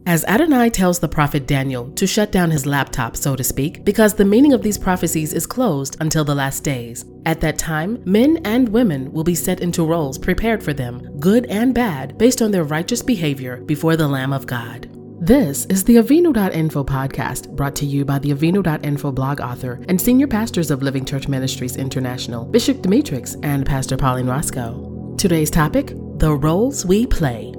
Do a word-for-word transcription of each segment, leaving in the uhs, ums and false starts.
As Adonai tells the prophet Daniel to shut down his laptop, so to speak, because the meaning of these prophecies is closed until the last days. At that time, men and women will be set into roles prepared for them, good and bad, based on their righteous behavior before the Lamb of God. This is the Avinu dot info podcast, brought to you by the Avinu dot info blog author and senior pastors of Living Church Ministries International, Bishop Demetrix and Pastor Pauline Roscoe. Today's topic, the roles we play.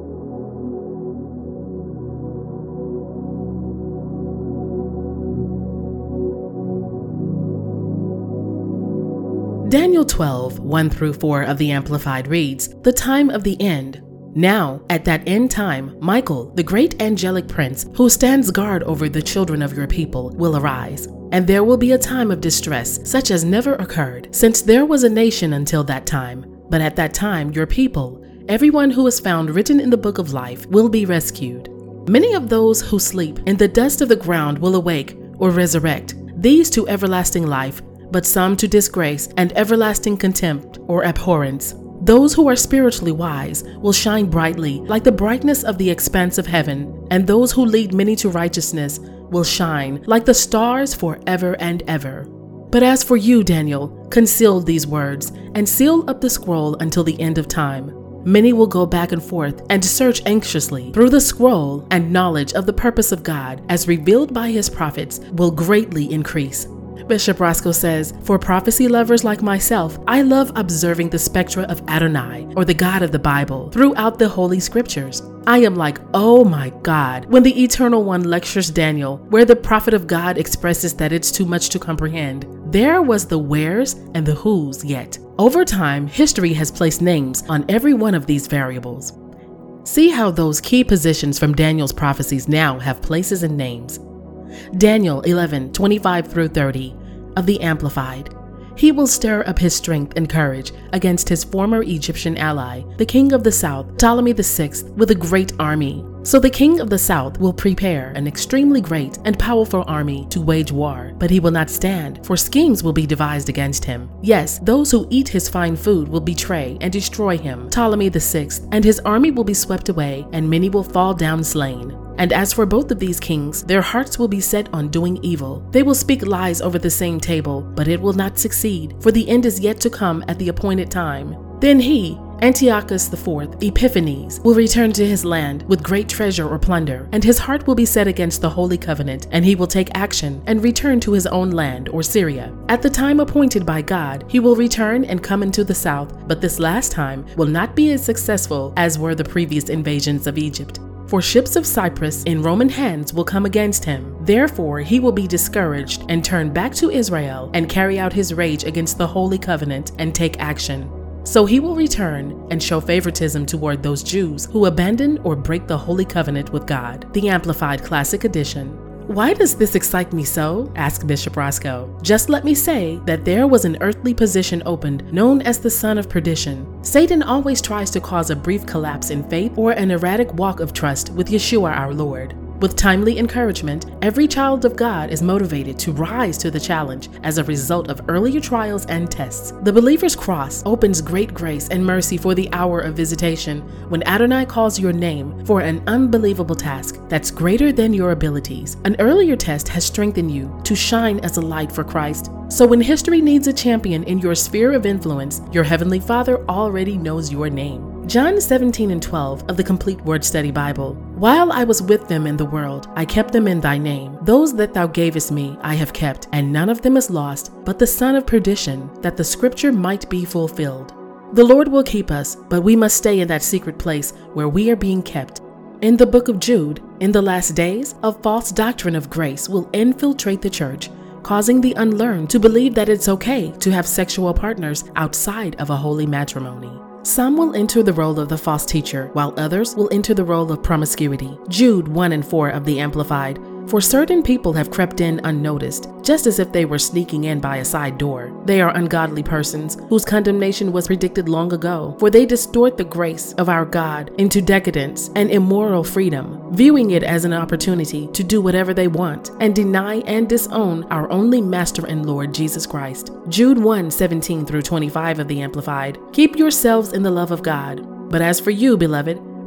Daniel twelve, one through four of the Amplified reads, "The time of the end. Now, at that end time, Michael, the great angelic prince, who stands guard over the children of your people, will arise. And there will be a time of distress, such as never occurred, since there was a nation until that time. But at that time, your people, everyone who is found written in the book of life, will be rescued. Many of those who sleep in the dust of the ground will awake or resurrect, these to everlasting life, but some to disgrace and everlasting contempt or abhorrence. Those who are spiritually wise will shine brightly like the brightness of the expanse of heaven, and those who lead many to righteousness will shine like the stars forever and ever. But as for you, Daniel, conceal these words and seal up the scroll until the end of time. Many will go back and forth and search anxiously through the scroll, and knowledge of the purpose of God, as revealed by his prophets, will greatly increase." Bishop Roscoe says, "For prophecy lovers like myself, I love observing the spectra of Adonai, or the God of the Bible, throughout the Holy Scriptures. I am like, oh my God, when the Eternal One lectures Daniel, where the prophet of God expresses that it's too much to comprehend. There was the wheres and the whos yet. Over time, history has placed names on every one of these variables. See how those key positions from Daniel's prophecies now have places and names. Daniel eleven, twenty-five through thirty of the Amplified. He will stir up his strength and courage against his former Egyptian ally, the king of the south, Ptolemy the sixth, with a great army. So the king of the south will prepare an extremely great and powerful army to wage war, but he will not stand, for schemes will be devised against him. Yes, those who eat his fine food will betray and destroy him, Ptolemy the sixth, and his army will be swept away, and many will fall down slain. And as for both of these kings, their hearts will be set on doing evil. They will speak lies over the same table, but it will not succeed, for the end is yet to come at the appointed time. Then he, Antiochus the fourth, Epiphanes, will return to his land with great treasure or plunder, and his heart will be set against the Holy Covenant, and he will take action and return to his own land, or Syria. At the time appointed by God, he will return and come into the south, but this last time will not be as successful as were the previous invasions of Egypt. For ships of Cyprus in Roman hands will come against him. Therefore he will be discouraged and turn back to Israel and carry out his rage against the Holy Covenant and take action. So he will return and show favoritism toward those Jews who abandon or break the Holy Covenant with God." The Amplified Classic Edition. "Why does this excite me so?" asked Bishop Roscoe. "Just let me say that there was an earthly position opened known as the son of perdition. Satan always tries to cause a brief collapse in faith or an erratic walk of trust with Yeshua our Lord. With timely encouragement, every child of God is motivated to rise to the challenge as a result of earlier trials and tests. The believer's cross opens great grace and mercy for the hour of visitation when Adonai calls your name for an unbelievable task that's greater than your abilities. An earlier test has strengthened you to shine as a light for Christ. So when history needs a champion in your sphere of influence, your Heavenly Father already knows your name." John seventeen and twelve of the Complete Word Study Bible. "While I was with them in the world, I kept them in thy name. Those that thou gavest me I have kept, and none of them is lost, but the son of perdition, that the scripture might be fulfilled." The Lord will keep us, but we must stay in that secret place where we are being kept. In the book of Jude, in the last days, a false doctrine of grace will infiltrate the church, causing the unlearned to believe that it's okay to have sexual partners outside of a holy matrimony. Some will enter the role of the false teacher, while others will enter the role of promiscuity. Jude one and four of the Amplified. For certain people have crept in unnoticed, just as if they were sneaking in by a side door. They are ungodly persons whose condemnation was predicted long ago, for they distort the grace of our God into decadence and immoral freedom, viewing it as an opportunity to do whatever they want and deny and disown our only Master and Lord Jesus Christ. Jude one, seventeen through twenty-five of the Amplified. Keep yourselves in the love of God. But as for you, beloved,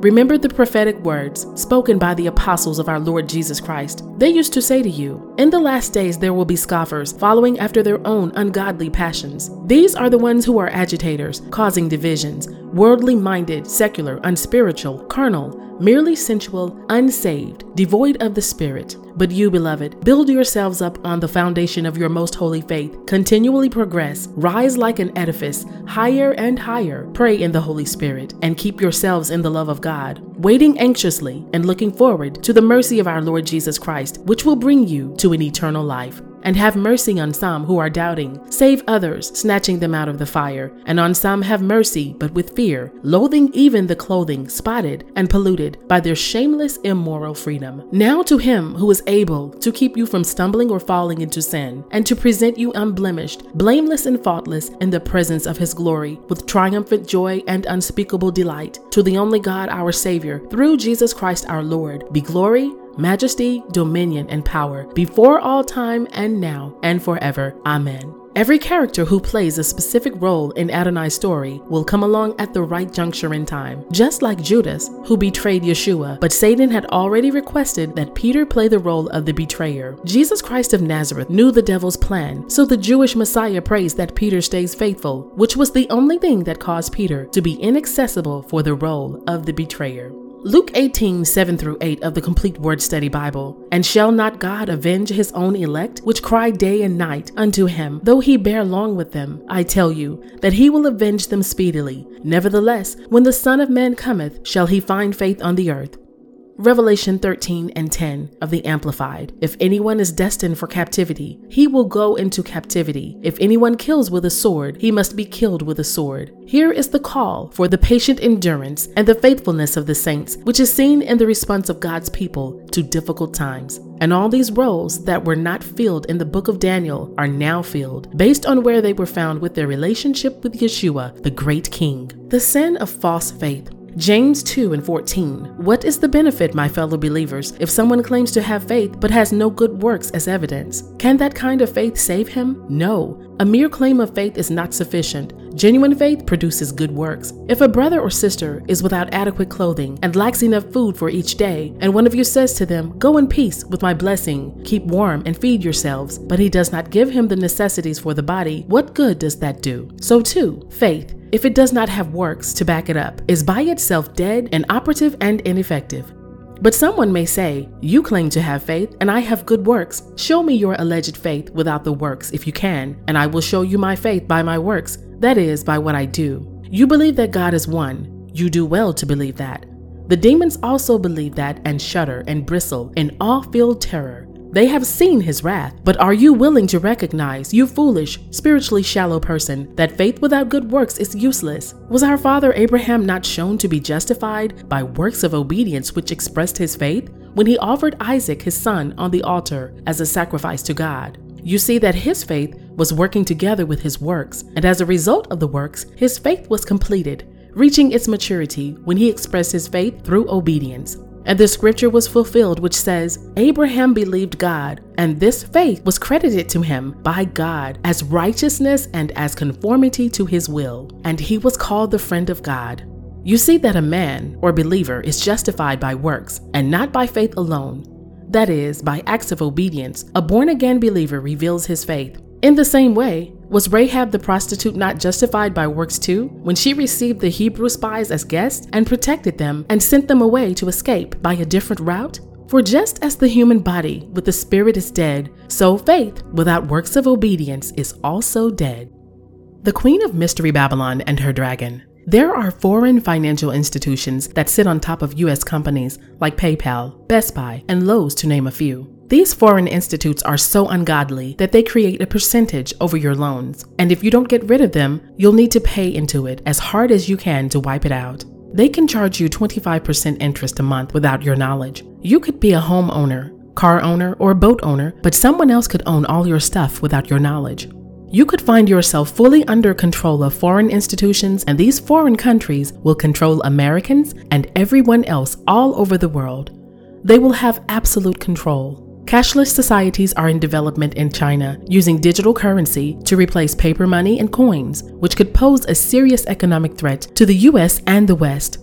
Remember the prophetic words spoken by the apostles of our Lord Jesus Christ. They used to say to you, "In the last days there will be scoffers, following after their own ungodly passions." These are the ones who are agitators, causing divisions, worldly-minded, secular, unspiritual, carnal, merely sensual, unsaved, devoid of the Spirit. But you, beloved, build yourselves up on the foundation of your most holy faith. Continually progress, rise like an edifice, higher and higher. Pray in the Holy Spirit, and keep yourselves in the love of God, waiting anxiously and looking forward to the mercy of our Lord Jesus Christ, which will bring you to an eternal life. And have mercy on some who are doubting. Save others, snatching them out of the fire. And on some have mercy, but with fear, loathing even the clothing spotted and polluted by their shameless, immoral freedom. Now to him who is able to keep you from stumbling or falling into sin, and to present you unblemished, blameless and faultless in the presence of his glory, with triumphant joy and unspeakable delight. To the only God, our Savior, through Jesus Christ our Lord, be glory, majesty, dominion, and power, before all time and now and forever. Amen. Every character who plays a specific role in Adonai's story will come along at the right juncture in time, just like Judas, who betrayed Yeshua, but Satan had already requested that Peter play the role of the betrayer. Jesus Christ of Nazareth knew the devil's plan, so the Jewish Messiah prays that Peter stays faithful, which was the only thing that caused Peter to be inaccessible for the role of the betrayer. Luke eighteen, seven through eight of the Complete Word Study Bible. And shall not God avenge his own elect, which cry day and night unto him, though he bear long with them? I tell you, that he will avenge them speedily. Nevertheless, when the Son of Man cometh, shall he find faith on the earth? Revelation thirteen and ten of the Amplified. If anyone is destined for captivity, he will go into captivity. If anyone kills with a sword, he must be killed with a sword. Here is the call for the patient endurance and the faithfulness of the saints, which is seen in the response of God's people to difficult times. And all these roles that were not filled in the book of Daniel are now filled, based on where they were found with their relationship with Yeshua, the great King. The sin of false faith. James two and fourteen. What is the benefit, my fellow believers, if someone claims to have faith but has no good works as evidence? Can that kind of faith save him? No. A mere claim of faith is not sufficient. Genuine faith produces good works. If a brother or sister is without adequate clothing and lacks enough food for each day, and one of you says to them, "Go in peace with my blessing, keep warm and feed yourselves," but he does not give him the necessities for the body, what good does that do? So too, faith, if it does not have works to back it up, is by itself dead, inoperative, and ineffective. But someone may say, "You claim to have faith, and I have good works. Show me your alleged faith without the works, if you can, and I will show you my faith by my works, that is, by what I do." You believe that God is one. You do well to believe that. The demons also believe that and shudder and bristle in awe-filled terror. They have seen his wrath, but are you willing to recognize, you foolish, spiritually shallow person, that faith without good works is useless? Was our father Abraham not shown to be justified by works of obedience which expressed his faith when he offered Isaac his son on the altar as a sacrifice to God? You see that his faith was working together with his works, and as a result of the works, his faith was completed, reaching its maturity when he expressed his faith through obedience. And the scripture was fulfilled, which says, Abraham believed God, and this faith was credited to him by God as righteousness and as conformity to his will, and he was called the friend of God. You see that a man or believer is justified by works and not by faith alone. That is, by acts of obedience, a born-again believer reveals his faith. In the same way, was Rahab the prostitute not justified by works too, when she received the Hebrew spies as guests and protected them and sent them away to escape by a different route? For just as the human body with the spirit is dead, so faith without works of obedience is also dead. The Queen of Mystery Babylon and her dragon. There are foreign financial institutions that sit on top of U S companies like PayPal, Best Buy, and Lowe's, to name a few. These foreign institutes are so ungodly that they create a percentage over your loans, and if you don't get rid of them, you'll need to pay into it as hard as you can to wipe it out. They can charge you twenty-five percent interest a month without your knowledge. You could be a homeowner, car owner, or boat owner, but someone else could own all your stuff without your knowledge. You could find yourself fully under control of foreign institutions, and these foreign countries will control Americans and everyone else all over the world. They will have absolute control. Cashless societies are in development in China, using digital currency to replace paper money and coins, which could pose a serious economic threat to the U S and the West.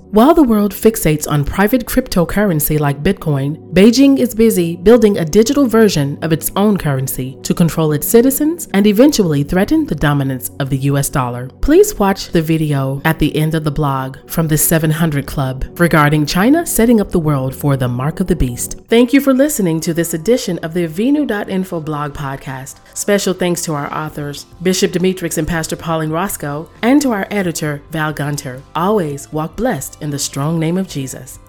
While the world fixates on private cryptocurrency like Bitcoin, Beijing is busy building a digital version of its own currency to control its citizens and eventually threaten the dominance of the U S dollar. Please watch the video at the end of the blog from the seven hundred Club regarding China setting up the world for the Mark of the Beast. Thank you for listening to this edition of the Avinu dot info blog podcast. Special thanks to our authors, Bishop Demetrix and Pastor Pauline Roscoe, and to our editor, Val Gunter. Always walk blessed in the strong name of Jesus.